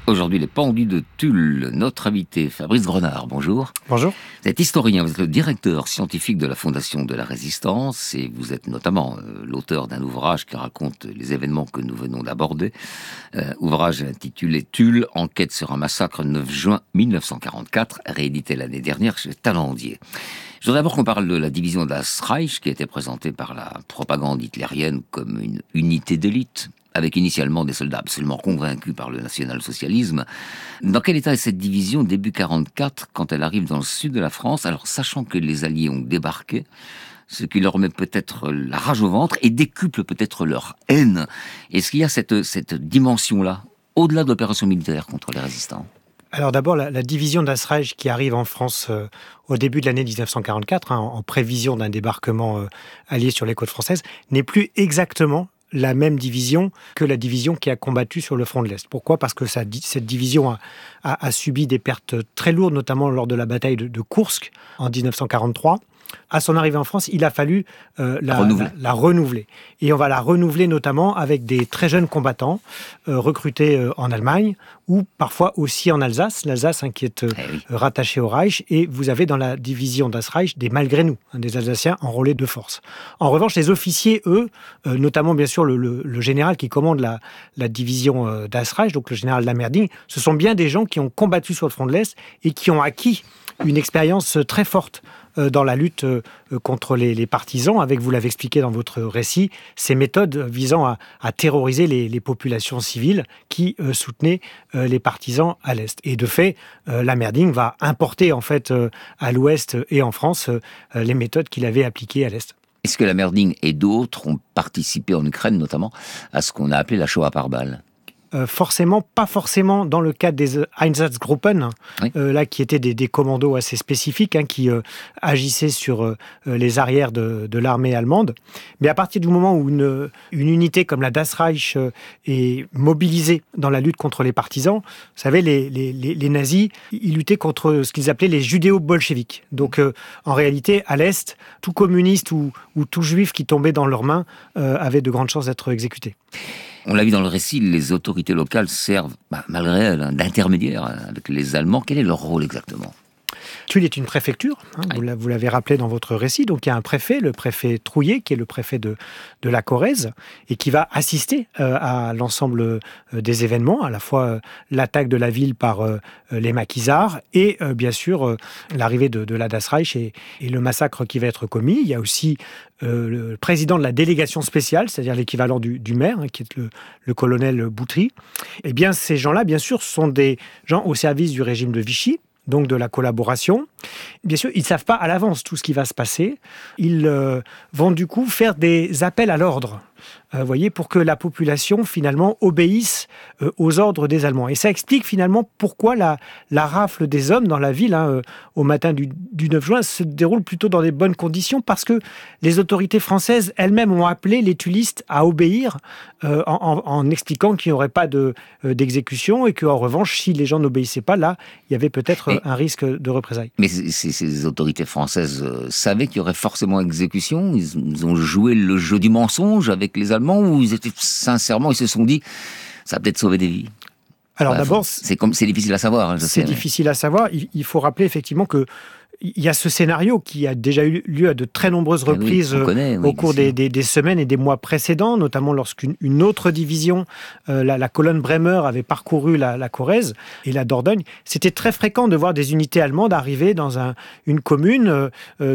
Aujourd'hui, les pendus de Tulle. Notre invité, Fabrice Grenard, bonjour. Bonjour. Vous êtes historien, vous êtes le directeur scientifique de la Fondation de la Résistance et vous êtes notamment euh, l'auteur d'un ouvrage qui raconte les événements que nous venons d'aborder. Euh, ouvrage intitulé Tulle, enquête sur un massacre neuf juin mille neuf cent quarante-quatre, réédité l'année dernière chez Talandier. Je voudrais d'abord qu'on parle de la division Das Reich qui a été présentée par la propagande hitlérienne comme une unité d'élite, avec initialement des soldats absolument convaincus par le national-socialisme. Dans quel état est cette division début quarante-quatre quand elle arrive dans le sud de la France, alors sachant que les Alliés ont débarqué, ce qui leur met peut-être la rage au ventre et décuple peut-être leur haine. Est-ce qu'il y a cette, cette dimension-là, au-delà de l'opération militaire contre les résistants ? Alors d'abord, la, la division Das Reich qui arrive en France euh, au début de l'année dix-neuf cent quarante-quatre, hein, en, en prévision d'un débarquement euh, allié sur les côtes françaises, n'est plus exactement la même division que la division qui a combattu sur le front de l'Est. Pourquoi ? Parce que ça, cette division a, a, a subi des pertes très lourdes, notamment lors de la bataille de, de Koursk en dix-neuf cent quarante-trois. À son arrivée en France, il a fallu euh, la, renouveler. La, la renouveler. Et on va la renouveler notamment avec des très jeunes combattants euh, recrutés euh, en Allemagne ou parfois aussi en Alsace, l'Alsace hein, qui est euh, eh oui. rattachée au Reich. Et vous avez dans la division Das Reich des malgré nous, hein, des Alsaciens enrôlés de force. En revanche, les officiers, eux, euh, notamment bien sûr le, le, le général qui commande la, la division euh, Das Reich, donc le général Lammerding, ce sont bien des gens qui ont combattu sur le front de l'Est et qui ont acquis une expérience très forte dans la lutte contre les, les partisans, avec, vous l'avez expliqué dans votre récit, ces méthodes visant à, à terroriser les, les populations civiles qui euh, soutenaient euh, les partisans à l'Est. Et de fait, euh, Lammerding va importer en fait euh, à l'Ouest et en France euh, les méthodes qu'il avait appliquées à l'Est. Est-ce que Lammerding et d'autres ont participé en Ukraine notamment à ce qu'on a appelé la Shoah par balle ? Euh, forcément, pas forcément dans le cadre des Einsatzgruppen, oui. euh, là qui étaient des, des commandos assez spécifiques, hein, qui euh, agissaient sur euh, les arrières de, de l'armée allemande. Mais à partir du moment où une, une unité comme la Das Reich euh, est mobilisée dans la lutte contre les partisans, vous savez, les, les, les, les nazis, ils luttaient contre ce qu'ils appelaient les judéo-bolcheviques. Donc, euh, en réalité, à l'Est, tout communiste ou, ou tout juif qui tombait dans leurs mains euh, avait de grandes chances d'être exécuté. On l'a vu dans le récit, les autorités locales servent, bah, malgré elles, hein, d'intermédiaires avec les Allemands. Quel est leur rôle exactement ? Tulle est une préfecture, hein, oui. vous l'avez rappelé dans votre récit. Donc il y a un préfet, le préfet Trouillet, qui est le préfet de, de la Corrèze, et qui va assister euh, à l'ensemble euh, des événements, à la fois euh, l'attaque de la ville par euh, les maquisards et euh, bien sûr euh, l'arrivée de, de la Das Reich et, et le massacre qui va être commis. Il y a aussi euh, le président de la délégation spéciale, c'est-à-dire l'équivalent du, du maire, hein, qui est le, le colonel Boutry. Eh bien ces gens-là, bien sûr, sont des gens au service du régime de Vichy, donc de la collaboration. Bien sûr, ils ne savent pas à l'avance tout ce qui va se passer. Ils euh, vont du coup faire des appels à l'ordre, euh, voyez, pour que la population, finalement, obéisse euh, aux ordres des Allemands. Et ça explique, finalement, pourquoi la, la rafle des hommes dans la ville, hein, euh, au matin du, du neuf juin, se déroule plutôt dans des bonnes conditions, parce que les autorités françaises elles-mêmes ont appelé les tullistes à obéir, euh, en, en, en expliquant qu'il n'y aurait pas de, euh, d'exécution, et qu'en revanche, si les gens n'obéissaient pas, là, il y avait peut-être mais, un risque de représailles. Mais ces, ces autorités françaises euh, savaient qu'il y aurait forcément exécution. Ils, ils ont joué le jeu du mensonge avec les Allemands, où ils étaient sincèrement, ils se sont dit, ça va peut-être sauver des vies. Alors Bref, d'abord, c'est, comme, c'est difficile à savoir. Hein, je c'est sais, difficile mais... à savoir. Il, il faut rappeler effectivement que il y a ce scénario qui a déjà eu lieu à de très nombreuses reprises oui, connaît, oui, au cours des, des, des semaines et des mois précédents, notamment lorsqu'une une autre division, euh, la, la colonne Bremer, avait parcouru la, la Corrèze et la Dordogne. C'était très fréquent de voir des unités allemandes arriver dans un, une commune, euh,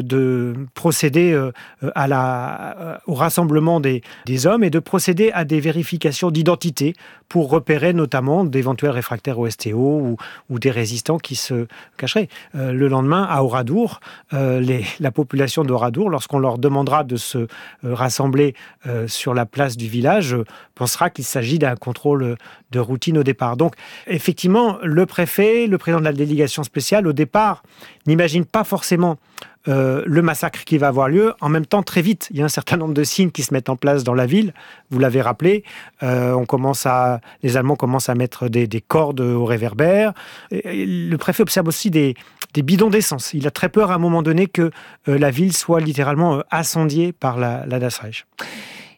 de procéder euh, à la, euh, au rassemblement des, des hommes et de procéder à des vérifications d'identité pour repérer notamment d'éventuels réfractaires au S T O ou, ou des résistants qui se cacheraient. Euh, le lendemain, à Oradour, euh, les, la population d'Oradour, lorsqu'on leur demandera de se euh, rassembler euh, sur la place du village, euh, pensera qu'il s'agit d'un contrôle de routine au départ. Donc, effectivement, le préfet, le président de la délégation spéciale, au départ, n'imagine pas forcément Euh, le massacre qui va avoir lieu. En même temps, très vite, il y a un certain nombre de signes qui se mettent en place dans la ville. Vous l'avez rappelé, euh, on commence à, les Allemands commencent à mettre des, des cordes aux réverbères. Et le préfet observe aussi des, des bidons d'essence. Il a très peur à un moment donné que euh, la ville soit littéralement euh, incendiée par la, la Das Reich.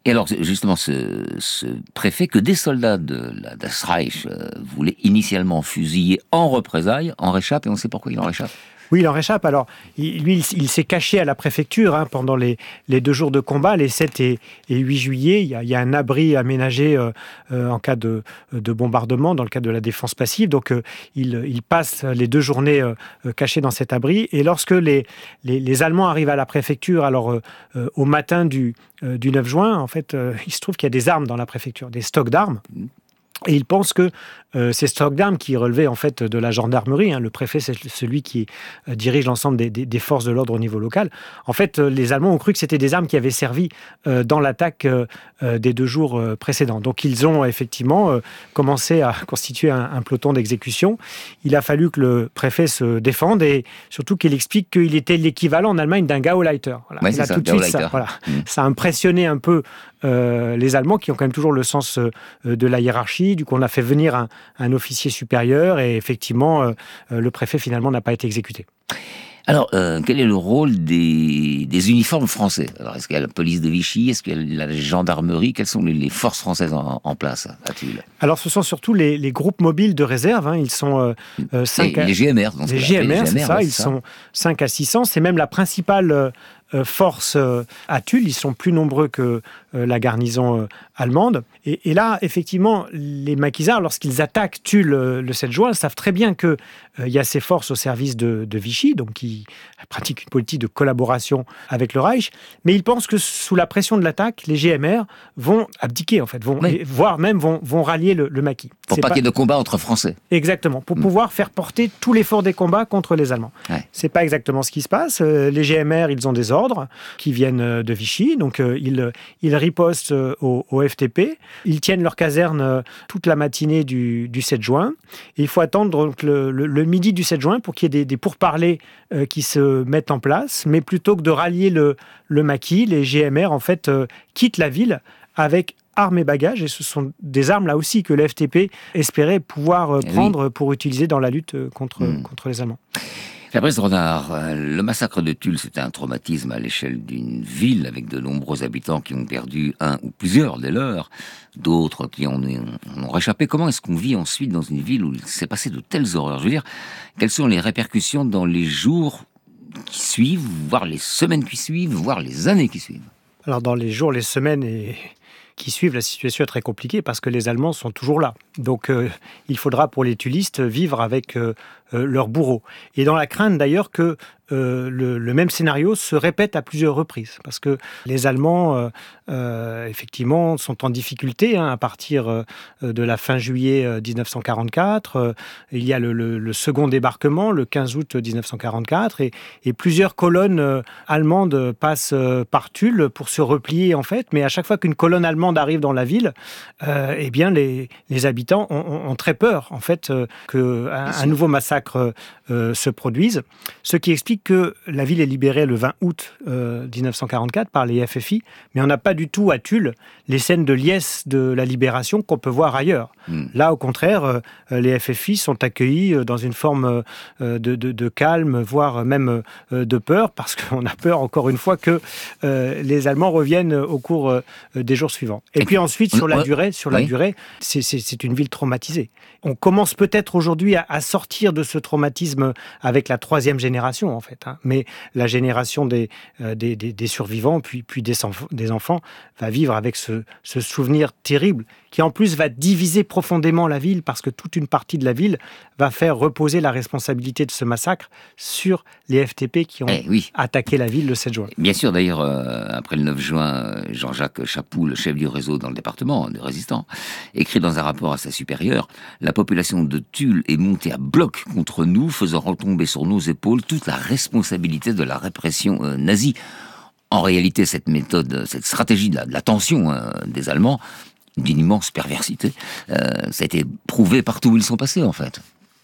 Et alors, justement, ce, ce préfet que des soldats de la Das Reich euh, voulaient initialement fusiller en représailles, en réchappe, et on sait pourquoi il en réchappe. Oui, il en réchappe. Alors, il, lui, il, il s'est caché à la préfecture hein, pendant les, les deux jours de combat, les sept et, et huit juillet. Il y, a, il y a un abri aménagé euh, euh, en cas de, de bombardement, dans le cadre de la défense passive. Donc, euh, il, il passe les deux journées euh, cachées dans cet abri. Et lorsque les, les, les Allemands arrivent à la préfecture, alors euh, euh, au matin du, euh, du neuf juin, en fait, euh, il se trouve qu'il y a des armes dans la préfecture, des stocks d'armes. Et il pense que euh, ces stocks d'armes qui relevaient en fait de la gendarmerie, hein, le préfet c'est celui qui euh, dirige l'ensemble des, des, des forces de l'ordre au niveau local, en fait euh, les Allemands ont cru que c'était des armes qui avaient servi euh, dans l'attaque euh, euh, des deux jours euh, précédents. Donc ils ont effectivement euh, commencé à constituer un, un peloton d'exécution. Il a fallu que le préfet se défende et surtout qu'il explique qu'il était l'équivalent en Allemagne d'un Gauleiter. Voilà. Ouais, c'est ça, tout de suite, ça, voilà. mmh. ça a impressionné un peu euh, les Allemands qui ont quand même toujours le sens euh, de la hiérarchie. Du coup, on a fait venir un, un officier supérieur et effectivement, euh, le préfet finalement n'a pas été exécuté. Alors, euh, quel est le rôle des, des uniformes français? Alors, est-ce qu'il y a la police de Vichy? Est-ce qu'il y a la gendarmerie? Quelles sont les, les forces françaises en, en place à Tulle? Alors, ce sont surtout les, les groupes mobiles de réserve. Hein. Ils sont euh, cinq. Les, les G M R. Les G M R, c'est ça. Ouais, ils ça. sont cinq à six cents. C'est même la principale euh, force euh, à Tulle. Ils sont plus nombreux que euh, la garnison euh, allemande. Et, et là, effectivement, les maquisards, lorsqu'ils attaquent Tulle euh, le sept juin, savent très bien qu'il euh, y a ces forces au service de, de Vichy, donc qui pratiquent une politique de collaboration avec le Reich. Mais ils pensent que sous la pression de l'attaque, les G M R vont abdiquer, en fait, vont, oui. et, voire même vont, vont rallier le, le maquis. Pour pas qu'il y ait de combat entre Français. Exactement, pour mmh. pouvoir faire porter tout l'effort des combats contre les Allemands. Ouais. C'est pas exactement ce qui se passe. Les G M R, ils ont des ordres qui viennent de Vichy, donc euh, ils, ils ripostent au, au F T P. Ils tiennent leur caserne euh, toute la matinée du, du sept juin. Et il faut attendre donc, le, le, le midi du sept juin pour qu'il y ait des, des pourparlers euh, qui se mettent en place. Mais plutôt que de rallier le, le maquis, les G M R en fait euh, quittent la ville avec armes et bagages, et ce sont des armes là aussi que le F T P espérait pouvoir euh, prendre oui. pour utiliser dans la lutte contre, mmh. contre les Allemands. Fabrice Dronard, le massacre de Tulle, c'était un traumatisme à l'échelle d'une ville avec de nombreux habitants qui ont perdu un ou plusieurs des leurs, d'autres qui en ont réchappé. Comment est-ce qu'on vit ensuite dans une ville où il s'est passé de telles horreurs? Je veux dire, quelles sont les répercussions dans les jours qui suivent, voire les semaines qui suivent, voire les années qui suivent? Alors dans les jours, les semaines et... qui suivent, la situation est très compliquée parce que les Allemands sont toujours là. Donc euh, il faudra pour les tullistes vivre avec euh, euh, leurs bourreaux. Et dans la crainte d'ailleurs que euh, le, le même scénario se répète à plusieurs reprises. Parce que les Allemands, euh, euh, effectivement, sont en difficulté hein, à partir euh, de la fin juillet euh, dix-neuf cent quarante-quatre. Euh, il y a le, le, le second débarquement, le quinze août dix-neuf cent quarante-quatre. Et, et plusieurs colonnes euh, allemandes passent euh, par Tulle pour se replier, en fait. Mais à chaque fois qu'une colonne allemande arrive dans la ville, euh, eh bien, les, les habitants ont, ont, ont très peur, en fait, euh, qu'un un nouveau massacre euh, se produise. Ce qui explique que la ville est libérée le vingt août euh, dix-neuf cent quarante-quatre par les F F I, mais on n'a pas du tout à Tulle les scènes de liesse de la libération qu'on peut voir ailleurs. Mmh. Là, au contraire, euh, les F F I sont accueillis dans une forme euh, de, de, de calme, voire même euh, de peur, parce qu'on a peur, encore une fois, que euh, les Allemands reviennent au cours euh, des jours suivants. Et puis ensuite, sur la durée, sur la oui. durée, c'est, c'est, c'est une ville traumatisée. On commence peut-être aujourd'hui à, à sortir de ce traumatisme avec la troisième génération, en fait. Hein. Mais la génération des, euh, des, des, des survivants, puis, puis des, enf- des enfants, va vivre avec ce, ce souvenir terrible qui, en plus, va diviser profondément la ville parce que toute une partie de la ville va faire reposer la responsabilité de ce massacre sur les F T P qui ont eh oui. attaqué la ville le sept juin. Bien sûr, d'ailleurs, euh, après le neuf juin, Jean-Jacques Chapoux, le chef du réseau dans le département de résistants, écrit dans un rapport à sa supérieure « La population de Tulle est montée à bloc contre nous, faisant retomber sur nos épaules toute la responsabilité de la répression euh, nazie. » En réalité, cette méthode, cette stratégie de la, de la tension euh, des Allemands, d'une immense perversité, euh, ça a été prouvé partout où ils sont passés, en fait.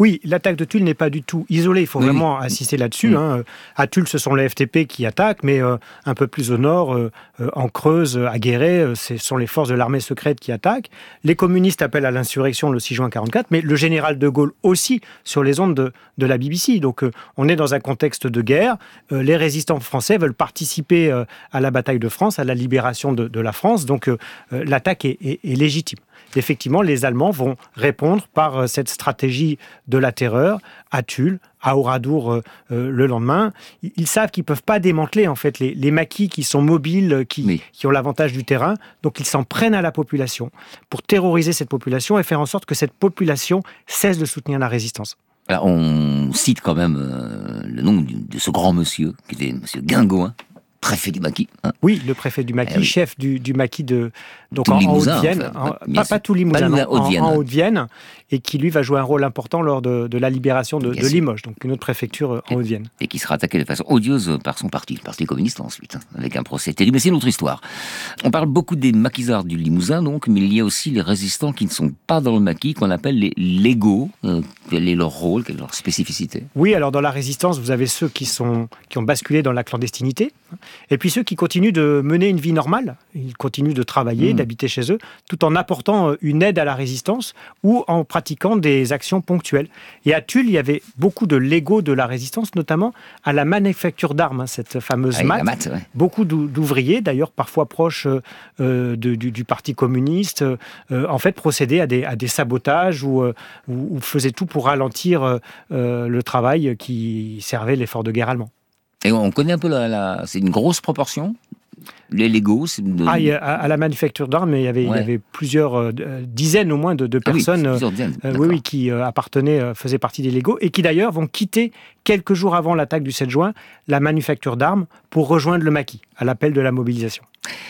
Oui, l'attaque de Tulle n'est pas du tout isolée. Il faut oui, vraiment oui. insister là-dessus. Mmh. Hein. À Tulle, ce sont les F T P qui attaquent, mais euh, un peu plus au nord, euh, en Creuse, à Guéret, euh, ce sont les forces de l'armée secrète qui attaquent. Les communistes appellent à l'insurrection le six juin quarante-quatre, mais le général de Gaulle aussi sur les ondes de, de la B B C. Donc euh, on est dans un contexte de guerre. Euh, les résistants français veulent participer euh, à la bataille de France, à la libération de, de la France. Donc euh, l'attaque est, est, est légitime. Effectivement, les Allemands vont répondre par cette stratégie de la terreur à Tulle, à Oradour euh, le lendemain. Ils savent qu'ils ne peuvent pas démanteler en fait les, les maquis qui sont mobiles, qui, oui. qui ont l'avantage du terrain. Donc ils s'en prennent à la population pour terroriser cette population et faire en sorte que cette population cesse de soutenir la résistance. Alors, on cite quand même euh, le nom de ce grand monsieur, qui était monsieur Guingaud, préfet du maquis. Hein. Oui, le préfet du maquis, eh oui. chef du, du maquis de donc tout en, Limousin, en Haute-Vienne, en fait. en, pas, pas tout Limousin, pas en, Haute-Vienne. en Haute-Vienne, et qui lui va jouer un rôle important lors de, de la libération de, de Limoges, donc une autre préfecture en Haute-Vienne. Et qui sera attaqué de façon odieuse par son parti, le Parti communiste ensuite, hein, avec un procès terrible. Mais c'est une autre histoire. On parle beaucoup des maquisards du Limousin, donc, mais il y a aussi les résistants qui ne sont pas dans le maquis, qu'on appelle les légaux. Euh, quel est leur rôle, quelle est leur spécificité? Oui, alors dans la résistance, vous avez ceux qui, sont, qui ont basculé dans la clandestinité, et puis ceux qui continuent de mener une vie normale. Ils continuent de travailler, mmh. d'habiter chez eux, tout en apportant une aide à la résistance ou en pratiquant des actions ponctuelles. Et à Tulle, il y avait beaucoup de légaux de la résistance, notamment à la manufacture d'armes, cette fameuse ah, M A T. M A T ouais. Beaucoup d'ouvriers, d'ailleurs parfois proches euh, de, du, du Parti communiste, euh, en fait procédaient à des, à des sabotages ou, euh, ou, ou faisaient tout pour ralentir euh, le travail qui servait l'effort de guerre allemand. Et on connaît un peu la... la... C'est une grosse proportion, les légaux c'est de... Ah, a, à la manufacture d'armes, il y avait, ouais. il y avait plusieurs euh, dizaines au moins de, de personnes ah oui, dizaines, euh, oui, oui, qui euh, appartenaient, euh, faisaient partie des légaux, et qui d'ailleurs vont quitter, quelques jours avant l'attaque du sept juin, la manufacture d'armes pour rejoindre le maquis, à l'appel de la mobilisation.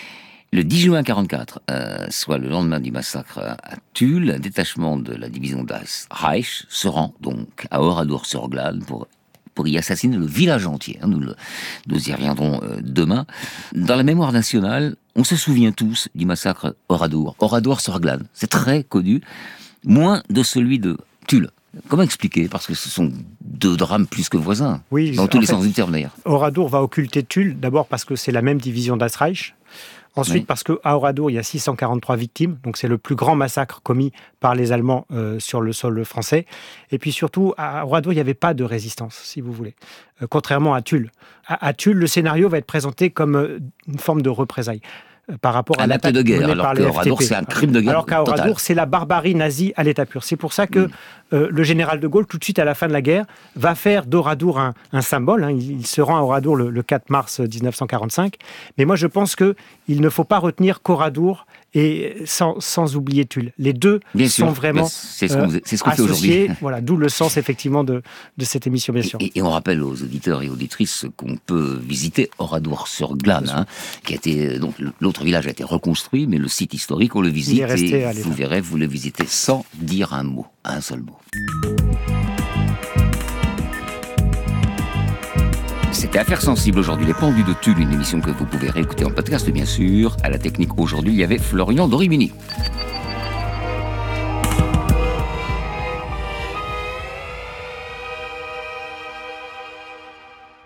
Le dix juin quarante-quatre, euh, soit le lendemain du massacre à Tulle, un détachement de la division Das Reich se rend donc à Oradour-sur-Glane pour pour y assassiner le village entier. Nous, le, nous y reviendrons euh, demain. Dans la mémoire nationale, on se souvient tous du massacre Oradour. Oradour-sur-Glane, c'est très connu, moins de celui de Tulle. Comment expliquer? Parce que ce sont deux drames plus que voisins, oui, dans tous les fait, sens du terme d'ailleurs. Oradour va occulter Tulle, d'abord parce que c'est la même division Das Reich. Ensuite, oui. parce qu'à Oradour, il y a six cent quarante-trois victimes, donc c'est le plus grand massacre commis par les Allemands euh, sur le sol français. Et puis surtout, à Oradour, il n'y avait pas de résistance, si vous voulez, euh, contrairement à Tulle. À, à Tulle, le scénario va être présenté comme euh, une forme de représailles euh, par rapport à un l'attaque de guerre, menée alors par les Oradour, F T P. C'est un crime de guerre. Alors qu'à Oradour, c'est la barbarie nazie à l'état pur. C'est pour ça que mmh. euh, le général de Gaulle, tout de suite à la fin de la guerre, va faire d'Oradour un, un symbole. Hein. Il, il se rend à Oradour le, le quatre mars dix-neuf cent quarante-cinq. Mais moi, je pense qu'il ne faut pas retenir qu'Oradour et sans, sans oublier Tulle. Les deux bien sont sûr, vraiment c'est ce qu'on, euh, c'est ce qu'on associés. Fait aujourd'hui. Voilà, d'où le sens effectivement de, de cette émission, bien sûr. Et, et on rappelle aux auditeurs et auditrices qu'on peut visiter Oradour-sur-Glane, hein, qui a été donc l'autre village a été reconstruit, mais le site historique on le visite et vous verrez, vous le visitez sans dire un mot, un seul mot. C'était Affaires sensibles aujourd'hui, les pendus de Tulle, une émission que vous pouvez réécouter en podcast bien sûr. À la technique aujourd'hui, il y avait Florian Dorimini.